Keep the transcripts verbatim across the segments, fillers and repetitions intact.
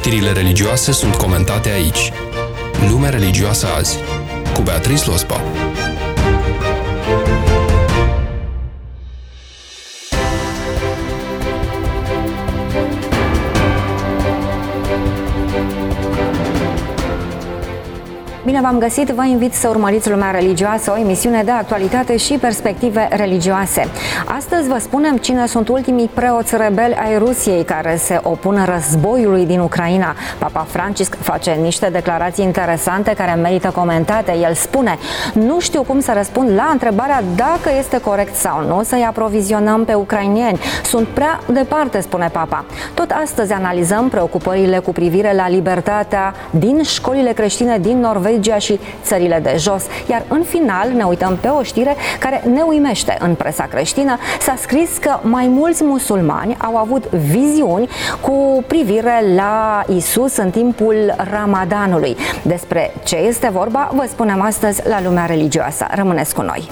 Știrile religioase sunt comentate aici. Lumea religioasă azi, cu Beatrice Lospa. Bine v-am găsit, vă invit să urmăriți Lumea Religioasă, o emisiune de actualitate și perspective religioase. Astăzi vă spunem cine sunt ultimii preoți rebeli ai Rusiei care se opun războiului din Ucraina. Papa Francisc face niște declarații interesante care merită comentate. El spune: nu știu cum să răspund la întrebarea dacă este corect sau nu să-i aprovizionăm pe ucraineni. Sunt prea departe, spune Papa. Tot astăzi analizăm preocupările cu privire la libertatea din școlile creștine din Norvegia și țările de jos. Iar în final ne uităm pe o știre care ne uimește. În presa creștină s-a scris că mai mulți musulmani au avut viziuni cu privire la Isus în timpul Ramadanului. Despre ce este vorba vă spunem astăzi la Lumea Religioasă. Rămâneți cu noi!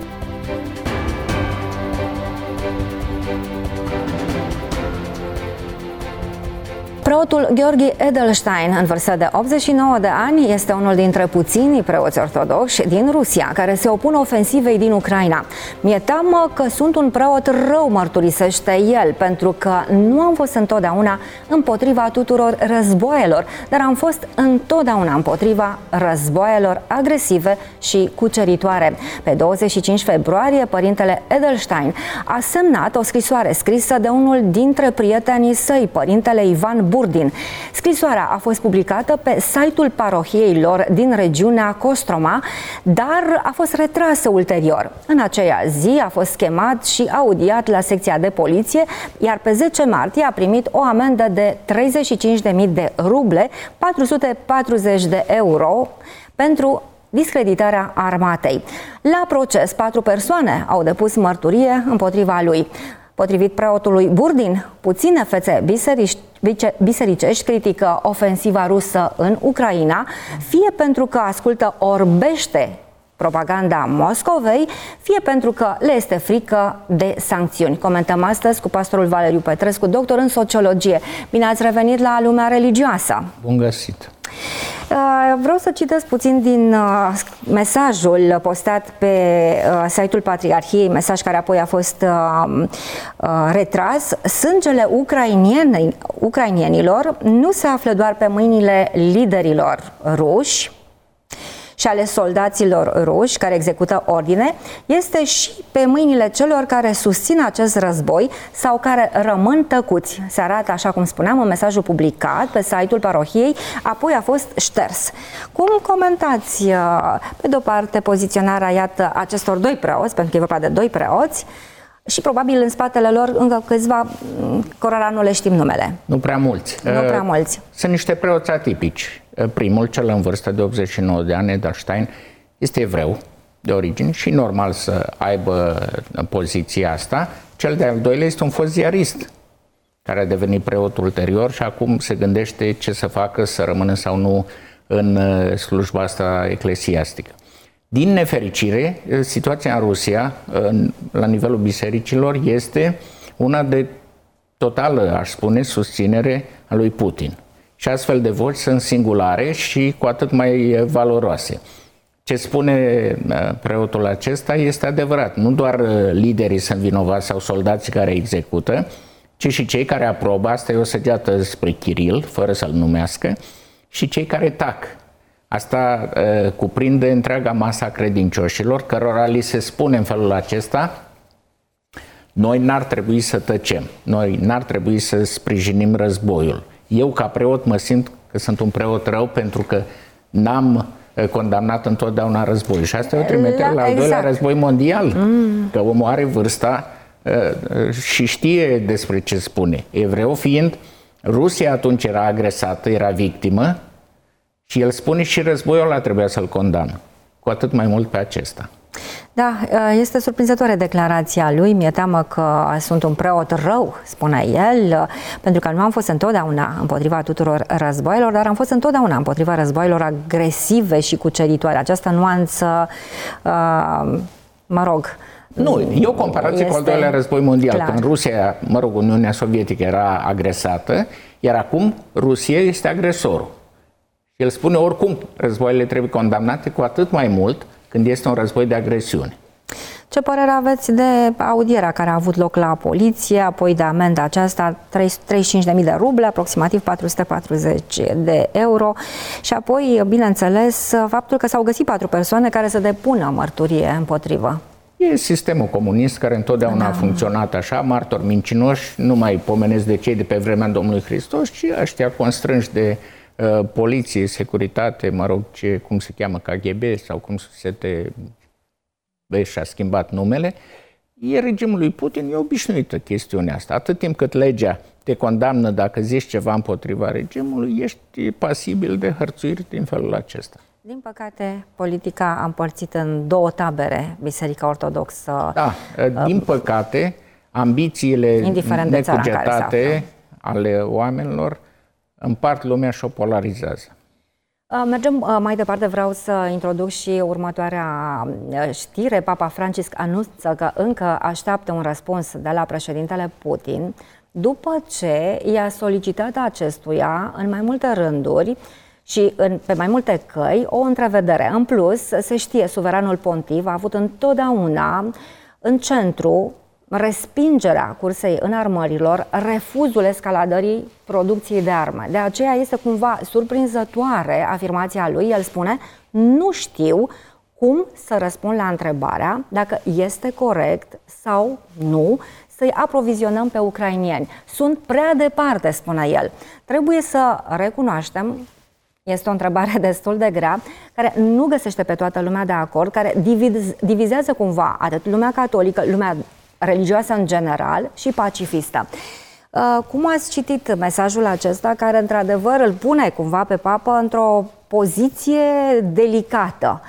Preotul Gheorghe Edelstein, în vârstă de optzeci și nouă de ani, este unul dintre puținii preoți ortodoxi din Rusia care se opun ofensivei din Ucraina. Mi-e teamă că sunt un preot rău, mărturisește el, pentru că nu am fost întotdeauna împotriva tuturor războaielor, dar am fost întotdeauna împotriva războaielor agresive și cuceritoare. Pe douăzeci și cinci februarie, părintele Edelstein a semnat o scrisoare scrisă de unul dintre prietenii săi, părintele Ivan Burdin. Scrisoarea a fost publicată pe site-ul parohiei lor din regiunea Kostroma, dar a fost retrasă ulterior. În aceea zi a fost chemat și audiat la secția de poliție, iar pe zece martie a primit o amendă de treizeci și cinci de mii de ruble, patru sute patruzeci de euro, pentru discreditarea armatei. La proces, patru persoane au depus mărturie împotriva lui. Potrivit preotului Burdin, puține fețe biserici, bisericești critică ofensiva rusă în Ucraina, fie pentru că ascultă orbește propaganda Moscovei, fie pentru că le este frică de sancțiuni. Comentăm astăzi cu pastorul Valeriu Petrescu, doctor în sociologie. Bine ați revenit la Lumea Religioasă! Bun găsit! Vreau să citesc puțin din mesajul postat pe site-ul Patriarhiei, mesaj care apoi a fost retras. Sângele ucrainienilor nu se află doar pe mâinile liderilor ruși și ale soldaților ruși care execută ordine, este și pe mâinile celor care susțin acest război sau care rămân tăcuți. Se arată, așa cum spuneam, în mesajul publicat pe site-ul parohiei, apoi a fost șters. Cum comentați, pe de-o parte, poziționarea, iată, acestor doi preoți, pentru că e vorba de doi preoți, și probabil în spatele lor încă câțiva cărora nu le știm numele? Nu prea mulți. Nu prea mulți. Sunt niște preoți atipici. Primul, cel în vârstă de optzeci și nouă de ani, Edelstein, este evreu de origine și normal să aibă poziția asta. Cel de-al doilea este un fost ziarist care a devenit preot ulterior și acum se gândește ce să facă, să rămână sau nu în slujba asta eclesiastică. Din nefericire, situația în Rusia, la nivelul bisericilor, este una de totală, aș spune, susținere a lui Putin. Și astfel de voci sunt singulare și cu atât mai valoroase. Ce spune preotul acesta este adevărat. Nu doar liderii sunt vinovați sau soldații care execută, ci și cei care aprobă, asta e o săgeată spre Kiril, fără să-l numească, și cei care tac. Asta uh, cuprinde întreaga masă a credincioșilor, cărora li se spune în felul acesta: noi n-ar trebui să tăcem, noi n-ar trebui să sprijinim războiul. Eu, ca preot, mă simt că sunt un preot rău pentru că n-am condamnat întotdeauna războiul. Și asta e o trimitere la, la al exact. doilea război mondial, mm. că omul are vârsta uh, și știe despre ce spune. Evreu fiind, Rusia atunci era agresată, era victimă, și el spune și războiul ăla trebuia să-l condamnă, cu atât mai mult pe acesta. Da, este surprinzătoare declarația lui. Mi-e teamă că sunt un preot rău, spune el, pentru că nu am fost întotdeauna împotriva tuturor războaielor, dar am fost întotdeauna împotriva războaielor agresive și cuceritoare. Această nuanță, mă rog, Nu, e o comparație cu al doilea război mondial, clar. Când Rusia, mă rog, Uniunea Sovietică era agresată, iar acum Rusia este agresorul. Și el spune oricum, războaiele trebuie condamnate, cu atât mai mult când este un război de agresiune. Ce părere aveți de audierea care a avut loc la poliție, apoi de amenda aceasta, treizeci și cinci de mii de ruble, aproximativ patru sute patruzeci de euro, și apoi, bineînțeles, faptul că s-au găsit patru persoane care să depună mărturie împotrivă? E sistemul comunist care întotdeauna da. a funcționat așa, martori mincinoși, nu mai pomenesc de cei de pe vremea Domnului Hristos, ci ăștia constrânși de uh, poliție, securitate, mă rog, ce, cum se cheamă, K G B sau cum se te... și-a schimbat numele, e regimul lui Putin, e obișnuită chestiunea asta. Atât timp cât legea te condamnă dacă zici ceva împotriva regimului, ești pasibil de hărțuiri din felul acesta. Din păcate, politica a împărțit în două tabere Biserica Ortodoxă. Da, din păcate, ambițiile necugetate ale oamenilor împart lumea și o polarizează. Mergem mai departe, vreau să introduc și următoarea știre. Papa Francisc anunță că încă așteaptă un răspuns de la președintele Putin după ce i-a solicitat acestuia în mai multe rânduri și în, pe mai multe căi o întrevedere. În plus, se știe, suveranul pontiv a avut întotdeauna în centru respingerea cursei înarmărilor, refuzul escaladării producției de arme. De aceea este cumva surprinzătoare afirmația lui. El spune: nu știu cum să răspund la întrebarea dacă este corect sau nu să-i aprovizionăm pe ucrainieni. Sunt prea departe, spune el. Trebuie să recunoaștem, este o întrebare destul de grea, care nu găsește pe toată lumea de acord, care divizează cumva atât lumea catolică, lumea religioasă în general și pacifistă. Cum ați citit mesajul acesta, care într-adevăr îl pune cumva pe papă într-o poziție delicată?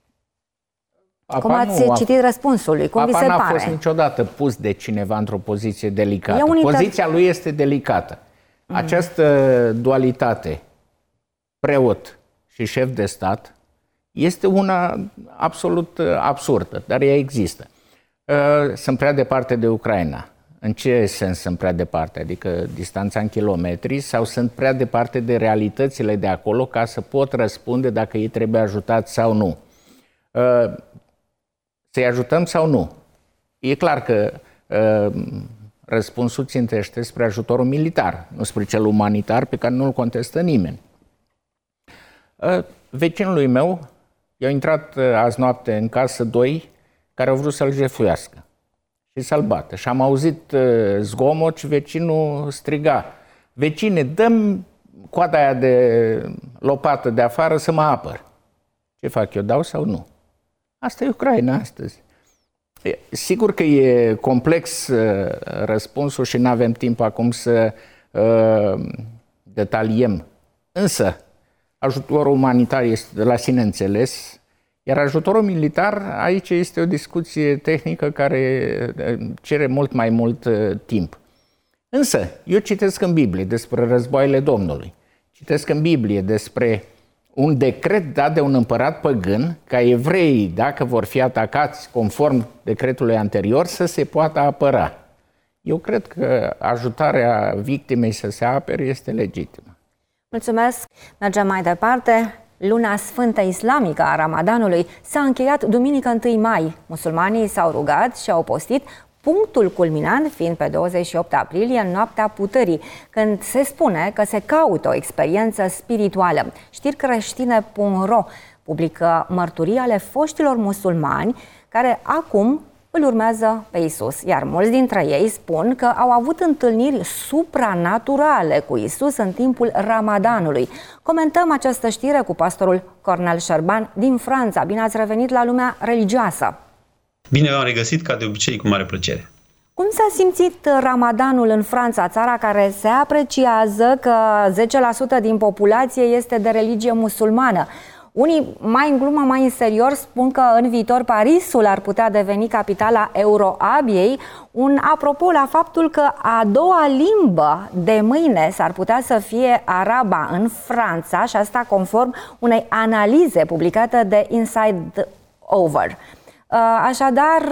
Papa Cum ați nu, citit răspunsul lui? Cum vi se pare? Papa n-a fost niciodată pus de cineva într-o poziție delicată. Unită... Poziția lui este delicată. Mm. Această dualitate, preot și șef de stat, este una absolut absurdă, dar ea există. Sunt prea departe de Ucraina. În ce sens sunt prea departe? Adică distanța în kilometri, sau sunt prea departe de realitățile de acolo ca să pot răspunde dacă ei trebuie ajutați sau nu? Să-i ajutăm sau nu? E clar că răspunsul țintește spre ajutorul militar, nu spre cel umanitar pe care nu-l contestă nimeni. Vecinului meu i-au intrat azi noapte în casă doi care au vrut să-l jefuiască și să-l bată. Și am auzit zgomot și vecinul striga: vecine, dă-mi coada aia de lopată de afară să mă apăr. Ce fac eu, dau sau nu? Asta e Ucraina astăzi. Sigur că e complex răspunsul și nu avem timp acum să uh, detaliem. Însă, ajutorul umanitar este de la sine înțeles, iar ajutorul militar, aici este o discuție tehnică care cere mult mai mult uh, timp. Însă, eu citesc în Biblie despre războaiele Domnului. Citesc în Biblie despre un decret dat de un împărat păgân ca evreii, dacă vor fi atacați conform decretului anterior, să se poată apăra. Eu cred că ajutarea victimei să se apere este legitimă. Mulțumesc! Mergem mai departe. Luna Sfântă Islamică a Ramadanului s-a încheiat duminică întâi mai. Musulmanii s-au rugat și au postit, punctul culminant fiind pe douăzeci și opt aprilie, în noaptea putării, când se spune că se caută o experiență spirituală. știri creștine punct ro publică mărturii ale foștilor musulmani care acum îl urmează pe Isus, iar mulți dintre ei spun că au avut întâlniri supranaturale cu Isus în timpul Ramadanului. Comentăm această știre cu pastorul Cornel Șerban din Franța. Bine ați revenit la lumea religioasă! Bine v-am regăsit, ca de obicei, cu mare plăcere. Cum s-a simțit Ramadanul în Franța, țara care se apreciază că zece la sută din populație este de religie musulmană? Unii, mai în glumă, mai în serios, spun că în viitor Parisul ar putea deveni capitala Euroabiei, un apropo la faptul că a doua limbă de mâine s-ar putea să fie araba în Franța, și asta conform unei analize publicate de Inside Over. Așadar,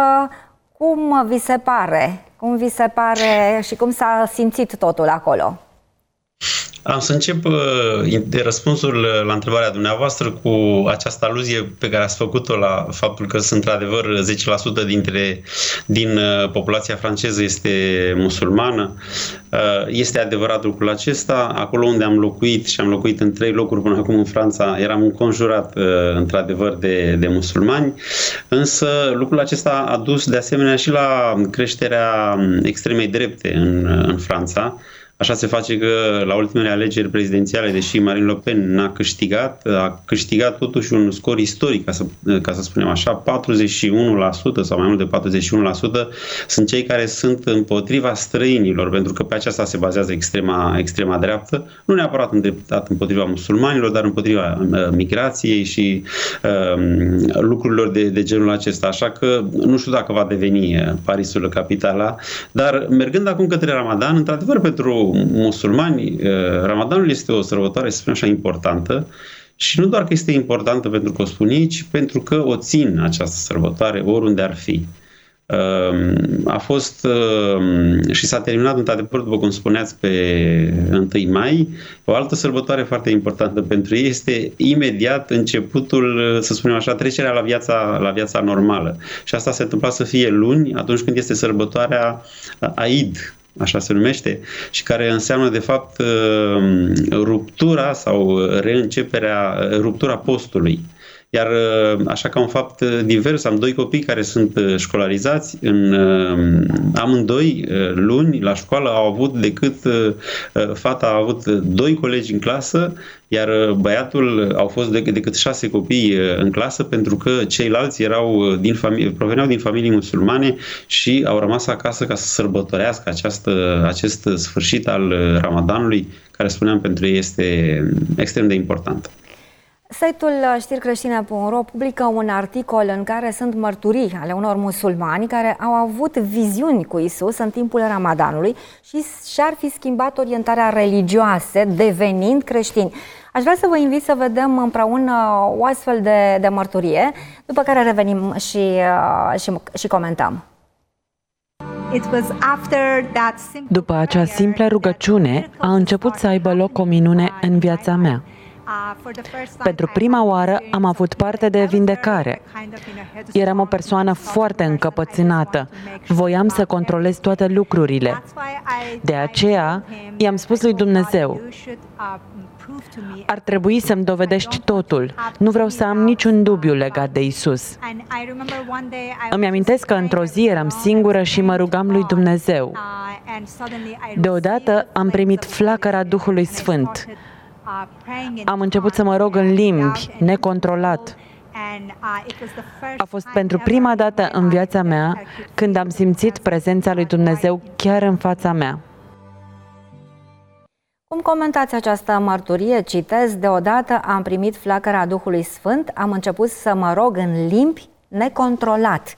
cum vi se pare? Cum vi se pare și cum s-a simțit totul acolo? Am să încep de răspunsul la întrebarea dumneavoastră cu această aluzie pe care ați făcut-o la faptul că, într-adevăr, zece la sută dintre, din populația franceză este musulmană. Este adevărat lucrul acesta. Acolo unde am locuit, și am locuit în trei locuri până acum în Franța, eram înconjurat, într-adevăr, de, de musulmani. Însă lucrul acesta a dus de asemenea și la creșterea extremei drepte în, în Franța. Așa se face că la ultimele alegeri prezidențiale, deși Marine Le Pen n-a câștigat, a câștigat totuși un scor istoric, ca să, ca să spunem așa, patruzeci și unu la sută sau mai mult de patruzeci și unu la sută sunt cei care sunt împotriva străinilor, pentru că pe aceasta se bazează extrema, extrema dreaptă, nu neapărat îndreptat împotriva musulmanilor, dar împotriva uh, migrației și uh, lucrurilor de, de genul acesta. Așa că nu știu dacă va deveni Parisul capitala, dar mergând acum către Ramadan, într-adevăr, pentru musulmani, Ramadanul este o sărbătoare, să spunem așa, importantă și nu doar că este importantă pentru că o spun ei, ci pentru că o țin această sărbătoare oriunde ar fi. A fost și s-a terminat, într-adevăr, după cum spuneați, pe întâi mai. O altă sărbătoare foarte importantă pentru ei este imediat începutul, să spunem așa, trecerea la viața, la viața normală. Și asta se întâmpla să fie luni, atunci când este sărbătoarea Aid, așa se numește, și care înseamnă de fapt ruptura sau reînceperea, ruptura postului. Iar așa ca un fapt divers, am doi copii care sunt școlarizați, în amândoi luni la școală au avut decât, fata a avut doi colegi în clasă, iar băiatul au fost decât șase copii în clasă, pentru că ceilalți erau din familie, proveneau din familii musulmane și au rămas acasă ca să sărbătorească această, acest sfârșit al Ramadanului, care, spuneam, pentru ei este extrem de important. Site-ul știri creștine punct ro publică un articol în care sunt mărturii ale unor musulmani care au avut viziuni cu Isus în timpul Ramadanului și și-ar fi schimbat orientarea religioasă, devenind creștini. Aș vrea să vă invit să vedem împreună o astfel de, de mărturie, după care revenim și, și, și comentăm. După acea simplă rugăciune, a început să aibă loc o minune în viața mea. Pentru prima oară am avut parte de vindecare. Eram o persoană foarte încăpățânată. Voiam să controlez toate lucrurile. De aceea i-am spus lui Dumnezeu: ar trebui să-mi dovedești totul. Nu vreau să am niciun dubiu legat de Isus. Îmi amintesc că într-o zi eram singură și mă rugam lui Dumnezeu. Deodată am primit flacăra Duhului Sfânt. Am început să mă rog în limbi, necontrolat. A fost pentru prima dată în viața mea când am simțit prezența lui Dumnezeu chiar în fața mea. Cum comentați această mărturie? Citez: deodată am primit flacăra Duhului Sfânt, am început să mă rog în limbi, necontrolat.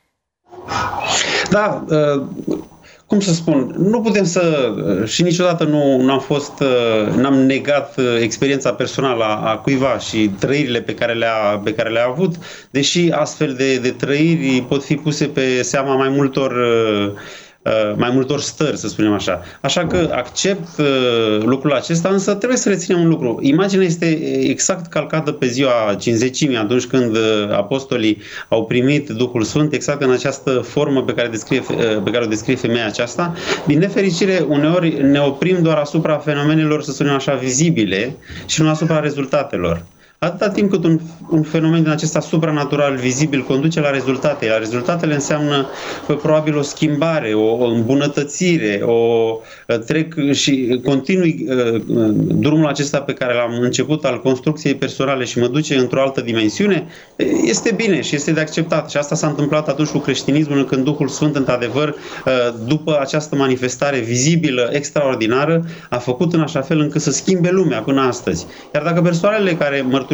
Da, uh... cum să spun, nu putem să, și niciodată nu, nu am fost, n-am negat experiența personală a, a cuiva și trăirile pe care le-a, pe care le-a avut, deși astfel de, de trăiri pot fi puse pe seama mai multor mai multor stări, să spunem așa. Așa că accept uh, lucrul acesta, însă trebuie să reținem un lucru. Imaginea este exact calcată pe ziua Cincizecimii, atunci când uh, apostolii au primit Duhul Sfânt, exact în această formă pe care, descrie, uh, pe care o descrie femeia aceasta. Din nefericire, uneori ne oprim doar asupra fenomenelor, să spunem așa, vizibile și nu asupra rezultatelor. Atâta timp cât un, un fenomen din acesta supranatural, vizibil, conduce la rezultate, iar rezultatele înseamnă probabil o schimbare, o, o îmbunătățire, o trec și continui uh, drumul acesta pe care l-am început al construcției personale și mă duce într-o altă dimensiune, este bine și este de acceptat. Și asta s-a întâmplat atunci cu creștinismul, când Duhul Sfânt, într-adevăr, uh, după această manifestare vizibilă, extraordinară, a făcut în așa fel încât să schimbe lumea până astăzi. Iar dacă persoanele care mărturisesc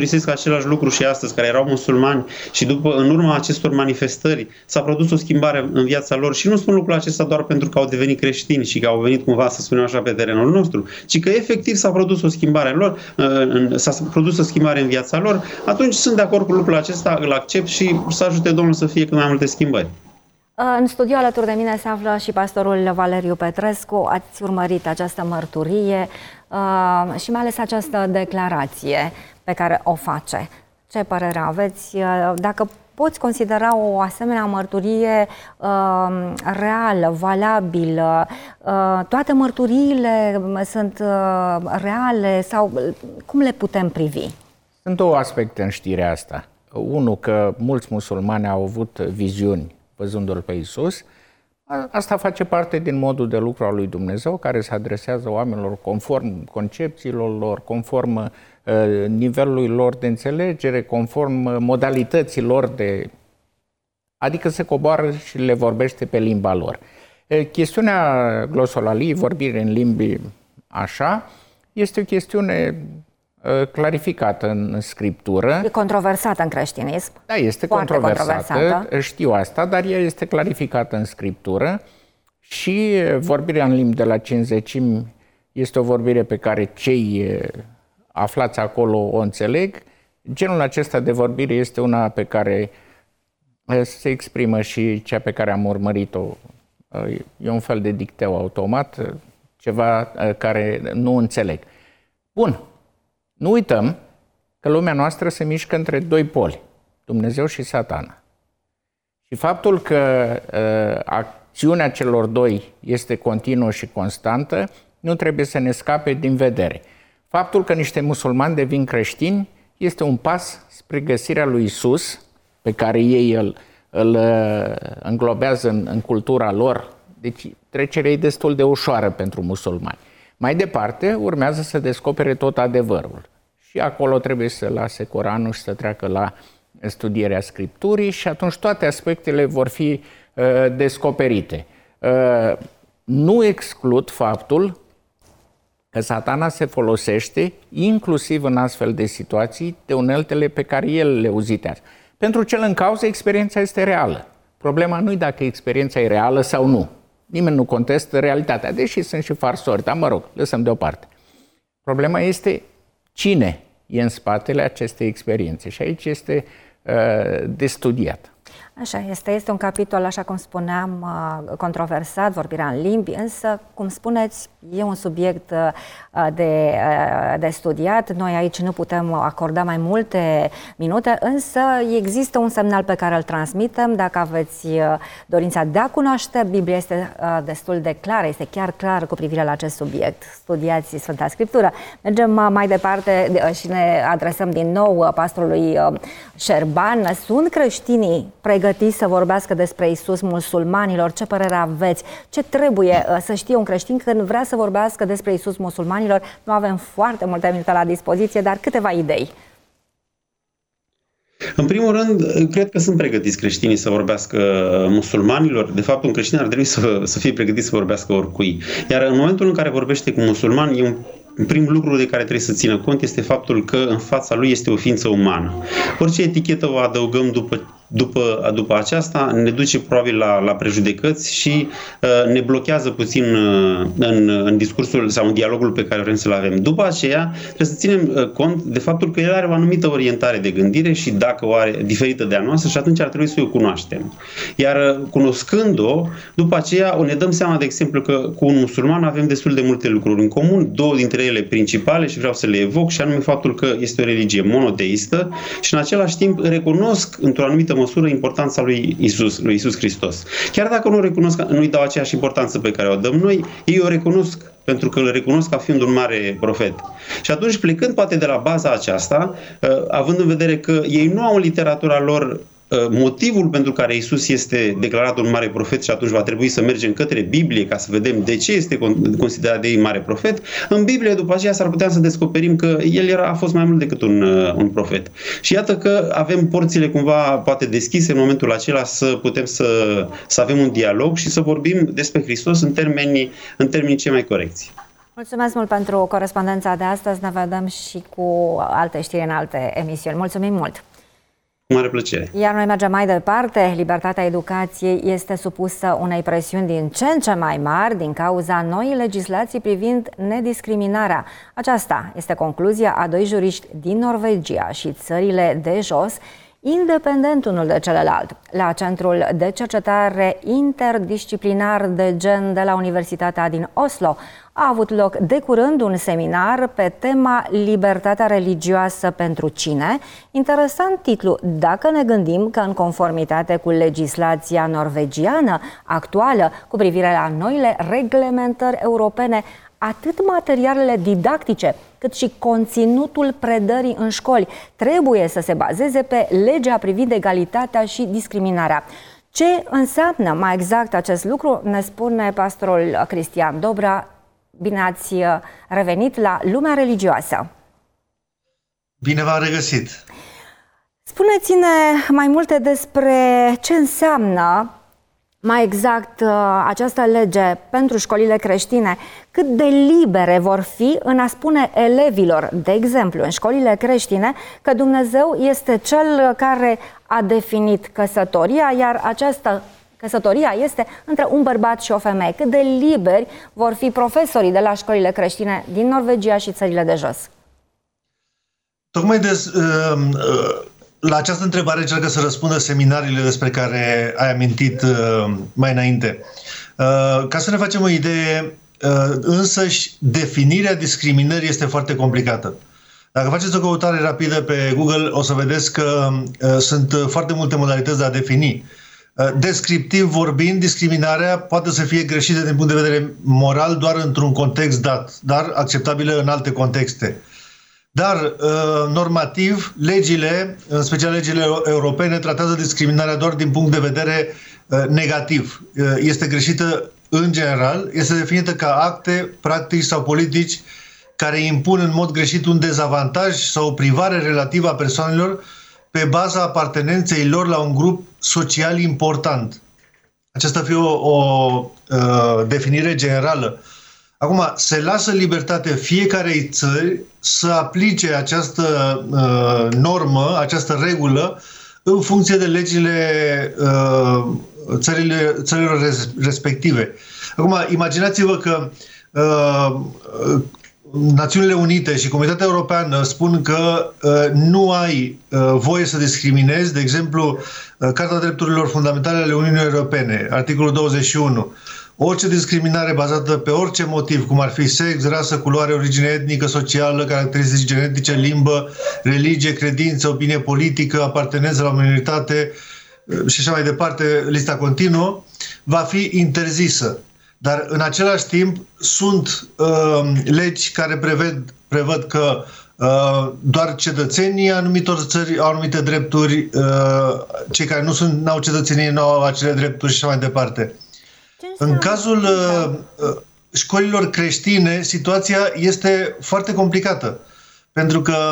mărturisesc același lucru și astăzi, care erau musulmani și după, în urma acestor manifestări s-a produs o schimbare în viața lor și nu spun lucrul acesta doar pentru că au devenit creștini și că au venit cumva, să spunem așa, pe terenul nostru, ci că efectiv s-a produs o schimbare în lor, s-a produs o schimbare în viața lor, atunci sunt de acord cu lucrul acesta, îl accept și să ajute Domnul să fie cât mai multe schimbări. În studio alături de mine se află și pastorul Valeriu Petrescu. Ați urmărit această mărturie uh, și mai ales această declarație pe care o face. Ce părere aveți? Dacă poți considera o asemenea mărturie uh, reală, valabilă, uh, toate mărturiile sunt uh, reale sau cum le putem privi? Sunt două aspecte în știrea asta. Unul, că mulți musulmani au avut viziuni văzându-L pe Iisus. Asta face parte din modul de lucru al lui Dumnezeu, care se adresează oamenilor conform concepțiilor lor, conform uh, nivelului lor de înțelegere, conform modalităților de... Adică se coboară și le vorbește pe limba lor. Uh, chestiunea glosolaliei, vorbire în limbi așa, este o chestiune clarificată în Scriptură. E controversată în creștinism. Da, este controversată, știu asta, dar ea este clarificată în Scriptură și vorbirea în limbi de la cincizecimi este o vorbire pe care cei aflați acolo o înțeleg. Genul acesta de vorbire este una pe care se exprimă și cea pe care am urmărit-o. E un fel de dicteu automat, ceva care nu înțeleg. Bun. Nu uităm că lumea noastră se mișcă între doi poli, Dumnezeu și Satana. Și faptul că uh, acțiunea celor doi este continuă și constantă, nu trebuie să ne scape din vedere. Faptul că niște musulmani devin creștini este un pas spre găsirea lui Isus, pe care ei îl, îl înglobează în, în cultura lor. Deci trecerea e destul de ușoară pentru musulmani. Mai departe, urmează să descopere tot adevărul. Și acolo trebuie să lase Coranul și să treacă la studierea Scripturii și atunci toate aspectele vor fi uh, descoperite. Uh, nu exclud faptul că Satana se folosește, inclusiv în astfel de situații, de uneltele pe care el le uzitează. Pentru cel în cauză, experiența este reală. Problema nu e dacă experiența e reală sau nu. Nimeni nu contestă realitatea, deși sunt și farsori, dar mă rog, lăsăm deoparte. Problema este cine e în spatele acestei experiențe și aici este uh, de studiat. Așa este, este un capitol, așa cum spuneam, controversat, vorbirea în limbi, însă, cum spuneți, e un subiect de, de studiat. Noi aici nu putem acorda mai multe minute, însă există un semnal pe care îl transmitem. Dacă aveți dorința de a cunoaște, Biblia este destul de clară, este chiar clară cu privire la acest subiect. Studiați Sfânta Scriptură. Mergem mai departe și ne adresăm din nou pastorului Șerban. Sunt creștinii pregătiți să vorbească despre Isus musulmanilor? Ce părere aveți? Ce trebuie să știe un creștin când vrea să vorbească despre Isus musulmanilor? Nu avem foarte multe minute la dispoziție, dar câteva idei. În primul rând, cred că sunt pregătiți creștinii să vorbească musulmanilor. De fapt, un creștin ar trebui să, să fie pregătit să vorbească oricui. Iar în momentul în care vorbește cu musulmani, e un primul lucru de care trebuie să țină cont este faptul că în fața lui este o ființă umană. Orice etichetă o adăugăm după După, după aceasta ne duce probabil la, la prejudecăți și uh, ne blochează puțin uh, în, în discursul sau în dialogul pe care vrem să-l avem. După aceea trebuie să ținem uh, cont de faptul că el are o anumită orientare de gândire și dacă o are diferită de a noastră și atunci ar trebui să o cunoaștem. Iar uh, cunoscând-o, după aceea o ne dăm seama, de exemplu, că cu un musulman avem destul de multe lucruri în comun, două dintre ele principale și vreau să le evoc, și anume faptul că este o religie monoteistă și în același timp recunosc într-o anumită măsură importanța lui Isus, lui Isus Hristos. Chiar dacă nu recunosc, nu-i dau aceeași importanță pe care o dăm noi, ei o recunosc pentru că îl recunosc ca fiind un mare profet. Și atunci, plecând poate de la baza aceasta, având în vedere că ei nu au în literatura lor motivul pentru care Isus este declarat un mare profet și atunci va trebui să mergem către Biblie ca să vedem de ce este considerat de ei mare profet, în Biblie după aceea s-ar putea să descoperim că el era, a fost mai mult decât un, un profet. Și iată că avem porțile cumva poate deschise în momentul acela să putem să, să avem un dialog și să vorbim despre Hristos în termenii, în termenii cei mai corecți. Mulțumesc mult pentru corespondența de astăzi. Ne vedem și cu alte știri în alte emisiuni. Mulțumim mult! Mare plăcere! Iar noi mergem mai departe. Libertatea educației este supusă unei presiuni din ce în ce mai mari din cauza noii legislații privind nediscriminarea. Aceasta este concluzia a doi juriști din Norvegia și țările de jos, independent unul de celălalt. La Centrul de Cercetare Interdisciplinar de Gen de la Universitatea din Oslo a avut loc de curând un seminar pe tema Libertatea religioasă pentru cine? Interesant titlu, dacă ne gândim că în conformitate cu legislația norvegiană actuală cu privire la noile reglementări europene, atât materialele didactice, cât și conținutul predării în școli trebuie să se bazeze pe legea privind egalitatea și discriminarea. Ce înseamnă mai exact acest lucru, ne spune pastorul Cristian Dobra. Bine ați revenit la Lumea Religioasă. Bine v-am regăsit. Spuneți-ne mai multe despre ce înseamnă mai exact această lege pentru școlile creștine. Cât de libere vor fi în a spune elevilor, de exemplu, în școlile creștine, că Dumnezeu este Cel care a definit căsătoria, iar această căsătoria este între un bărbat și o femeie. Cât de liberi vor fi profesorii de la școlile creștine din Norvegia și țările de jos? Tocmai de, la această întrebare încearcă să răspundă seminariile despre care ai amintit mai înainte. Ca să ne facem o idee, însăși definirea discriminării este foarte complicată. Dacă faceți o căutare rapidă pe Google, o să vedeți că sunt foarte multe modalități de a defini. Descriptiv vorbind, discriminarea poate să fie greșită din punct de vedere moral doar într-un context dat, dar acceptabilă în alte contexte. Dar, normativ, legile, în special legile europene, tratează discriminarea doar din punct de vedere negativ. Este greșită în general, este definită ca acte, practici sau politici care impun în mod greșit un dezavantaj sau o privare relativă a persoanelor pe baza apartenenței lor la un grup social important. Aceasta ar fi o, o uh, definire generală. Acum, se lasă libertate fiecarei țări să aplice această uh, normă, această regulă, în funcție de legile uh, țările, țărilor respective. Acum, imaginați-vă că uh, Națiunile Unite și Comunitatea Europeană spun că uh, nu ai uh, voie să discriminezi, de exemplu, uh, Carta Drepturilor Fundamentale ale Uniunii Europene, articolul douăzeci și unu. Orice discriminare bazată pe orice motiv, cum ar fi sex, rasă, culoare, origine etnică, socială, caracteristici genetice, limbă, religie, credință, opinie politică, apartenență la o minoritate uh, și așa mai departe, lista continuă, va fi interzisă. Dar în același timp sunt uh, legi care preved, prevăd că uh, doar cetățenii anumitor țări au anumite drepturi, uh, cei care nu sunt, n-au cetățenie nu au acele drepturi și așa mai departe. În cazul uh, școlilor creștine, situația este foarte complicată, pentru că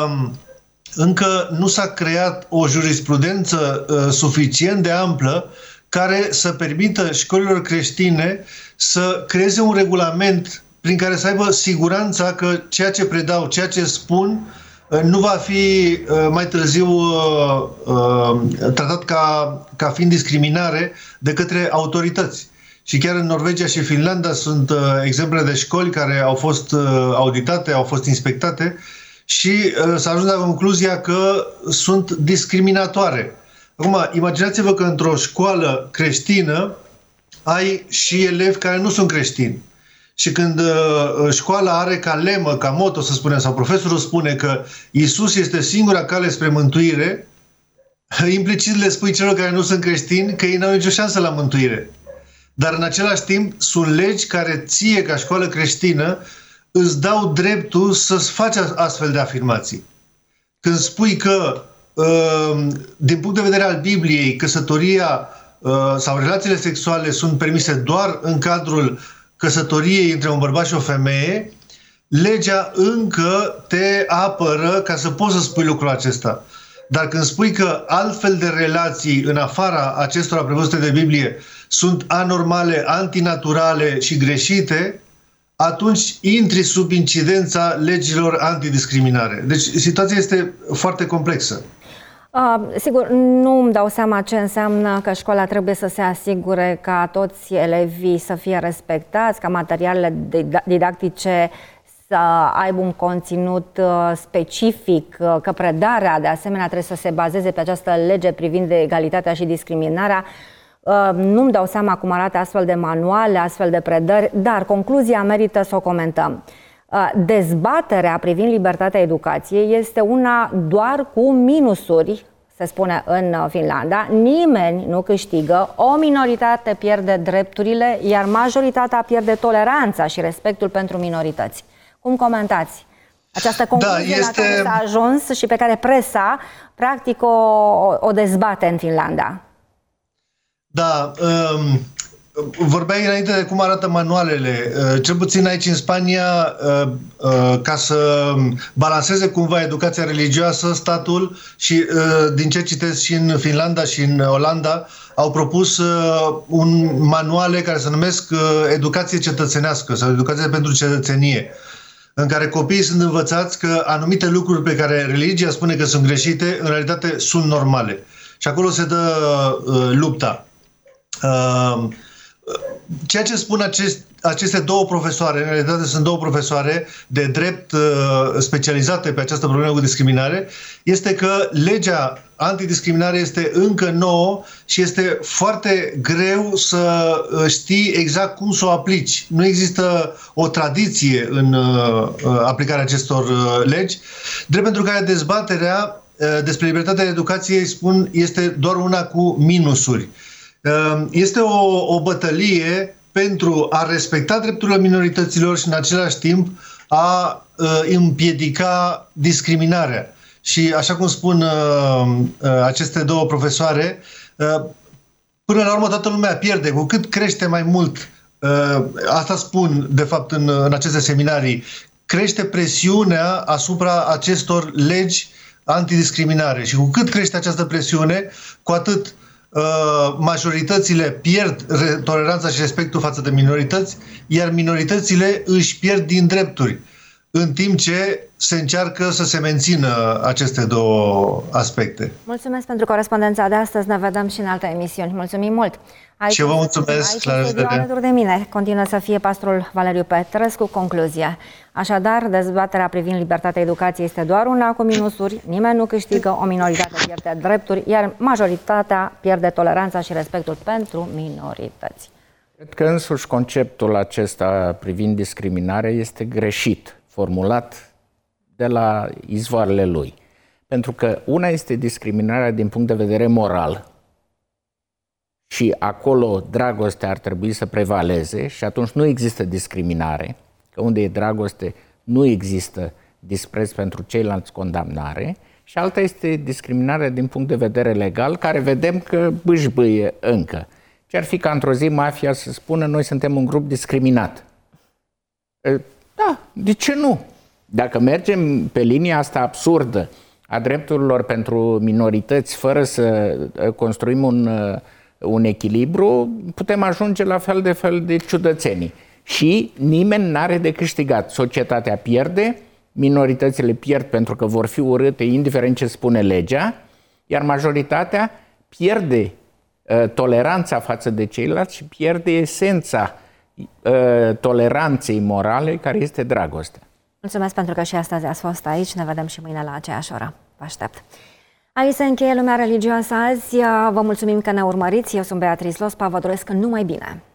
încă nu s-a creat o jurisprudență uh, suficient de amplă care să permită școlilor creștine să creeze un regulament prin care să aibă siguranța că ceea ce predau, ceea ce spun, nu va fi mai târziu tratat ca, ca fiind discriminare de către autorități. Și chiar în Norvegia și Finlanda sunt exemple de școli care au fost auditate, au fost inspectate și s-a ajuns la concluzia că sunt discriminatoare. Acum, imaginați-vă că într-o școală creștină ai și elevi care nu sunt creștini. Și când uh, școala are ca lemă, ca moto, să spunem, sau profesorul spune că Iisus este singura cale spre mântuire, implicit le spui celor care nu sunt creștini că ei n-au nicio șansă la mântuire. Dar în același timp sunt legi care ție, ca școală creștină, îți dau dreptul să-ți faci astfel de afirmații. Când spui că din punct de vedere al Bibliei, căsătoria sau relațiile sexuale sunt permise doar în cadrul căsătoriei între un bărbat și o femeie, legea încă te apără ca să poți să spui lucrul acesta. Dar când spui că altfel de relații în afara acestora prevăzute de Biblie sunt anormale, antinaturale și greșite, atunci intri sub incidența legilor antidiscriminare. Deci situația este foarte complexă. Uh, sigur, nu îmi dau seama ce înseamnă că școala trebuie să se asigure ca toți elevii să fie respectați, ca materialele didactice să aibă un conținut specific, că predarea de asemenea trebuie să se bazeze pe această lege privind egalitatea și discriminarea. Nu-mi dau seama cum arată astfel de manuale, astfel de predări, dar concluzia merită să o comentăm. Dezbaterea privind libertatea educației este una doar cu minusuri, se spune în Finlanda. Nimeni nu câștigă, o minoritate pierde drepturile, iar majoritatea pierde toleranța și respectul pentru minorități. Cum comentați această concluzie da, este... la care s-a ajuns și pe care presa practic o, o dezbate în Finlanda? Da, um, vorbeai înainte de cum arată manualele. Uh, cel puțin aici în Spania, uh, uh, ca să balanceze cumva educația religioasă, statul și uh, din ce citesc și în Finlanda și în Olanda, au propus uh, un manuale care se numesc uh, educație cetățenească sau educație pentru cetățenie, în care copiii sunt învățați că anumite lucruri pe care religia spune că sunt greșite, în realitate sunt normale. Și acolo se dă uh, lupta. Uh, ceea ce spun acest, aceste două profesoare, în realitate sunt două profesoare de drept uh, specializate pe această problemă cu discriminare, este că legea antidiscriminare este încă nouă și este foarte greu să știi exact cum să o aplici. Nu există o tradiție în uh, aplicarea acestor uh, legi, drept pentru care dezbaterea uh, despre libertatea educației, spun, este doar una cu minusuri. Este o, o bătălie pentru a respecta drepturile minorităților și în același timp a împiedica discriminarea. Și așa cum spun aceste două profesoare, până la urmă toată lumea pierde. Cu cât crește mai mult, asta spun de fapt în, în aceste seminarii, crește presiunea asupra acestor legi antidiscriminare. Și cu cât crește această presiune, cu atât majoritățile pierd toleranța și respectul față de minorități, iar minoritățile își pierd din drepturi, în timp ce se încearcă să se mențină aceste două aspecte. Mulțumesc pentru corespondența de astăzi, ne vedem și în alte emisiuni. Mulțumim mult! Aici, și vă mulțumesc! Aici, la alături de mine continuă să fie pastorul Valeriu Petrescu. Concluzie. Așadar, dezbaterea privind libertatea educației este doar una cu minusuri, nimeni nu câștigă, o minoritate pierde drepturi, iar majoritatea pierde toleranța și respectul pentru minorități. Cred că însuși conceptul acesta privind discriminarea este greșit, formulat de la izvoarele lui. Pentru că una este discriminarea din punct de vedere moral și acolo dragostea ar trebui să prevaleze și atunci nu există discriminare, că unde e dragoste nu există dispreț pentru ceilalți, condamnare, și alta este discriminarea din punct de vedere legal, care vedem că bâșbâie încă. Ce-ar fi ca într-o zi mafia să spună noi suntem un grup discriminat? Da, de ce nu? Dacă mergem pe linia asta absurdă a drepturilor pentru minorități fără să construim un, un echilibru, putem ajunge la fel de fel de ciudățenii. Și nimeni n-are de câștigat. Societatea pierde, minoritățile pierd pentru că vor fi urâte indiferent ce spune legea, iar majoritatea pierde uh, toleranța față de ceilalți și pierde esența uh, toleranței morale, care este dragostea. Mulțumesc pentru că și astăzi ați fost aici. Ne vedem și mâine la aceeași oră. Vă aștept. Aici se încheie Lumea Religioasă azi. Vă mulțumim că ne urmăriți. Eu sunt Beatrice Lospa. Vă doresc numai bine.